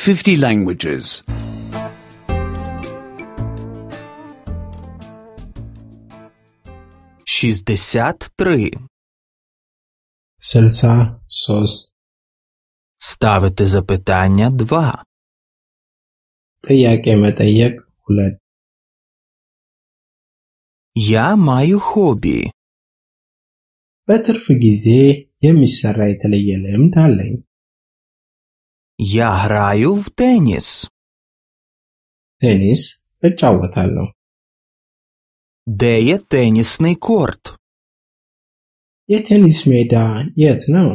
50 languages. 63. 63 Ставити запитання 2. ጥያቄ መጠየቅ 2 Я маю хобі. በትርፍ ጊዜ የሚሰራ የተለየ ልምድ አለኝ። Я граю в теніс. ቴኒስ እጫወታለሁ። Де є тенісний корт? የቴኒስ ሜዳ የት ነው?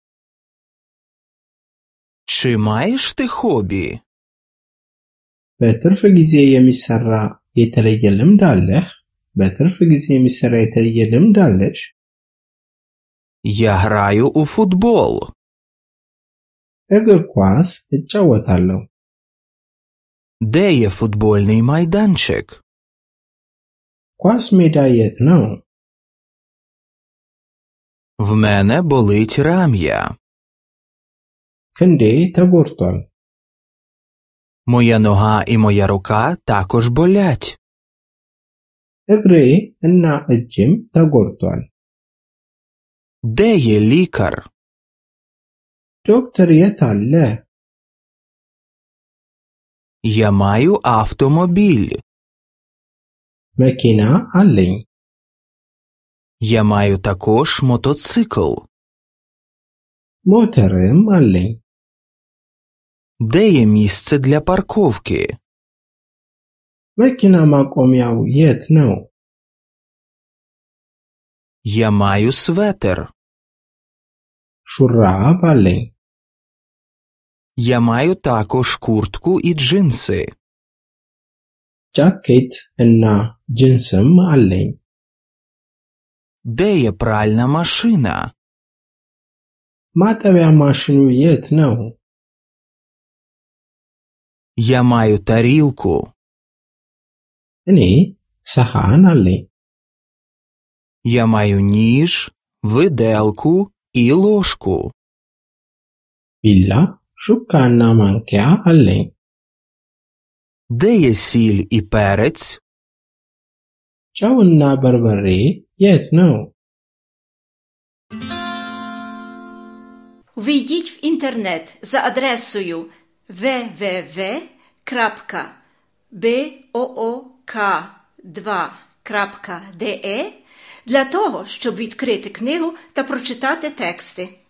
Чи маєш ти хобі? በትርፍ ጊዜ የሚሰራ የተለየ ልምድ አለህ? በትርፍ ጊዜ የሚሰራ የተለየ ልምድ አለሽ? Я граю у футбол. እግር ኳስ እጫወታለሁ። Де є футбольний майданчик? ኳስ ሜዳ የት ነው? В мене болить рам'я. ክንዴ ተጎድቷል። Моя нога і моя рука також болять. እግሬ እና እጄም ተጎድቷል። Де є лікар? ዶክተር የት አለ? Я маю автомобіль. መኪና አለኝ። Я маю також мотоцикл. ሞተርም አለኝ። Де є місце для парковки? መኪና ማቆሚያው የት ነው? Я маю светер. ሹራብ አለኝ። Я маю також куртку і джинси. ጃኬት እና ጅንስም አለኝ። Де є пральна машина? ማጠቢያ ማሽኑ የት ነው? Я маю тарілку. እኔ ሰሃን አለኝ። Я маю ніж, виделку і ложку. ቢላ፣ ሹካና ማንኪያ አለኝ። Де є сіль і перець? ጨውና በርበሬ የት ነው? Ввійдіть в інтернет за адресою www.book2.de для того, щоб відкрити книгу та прочитати тексти.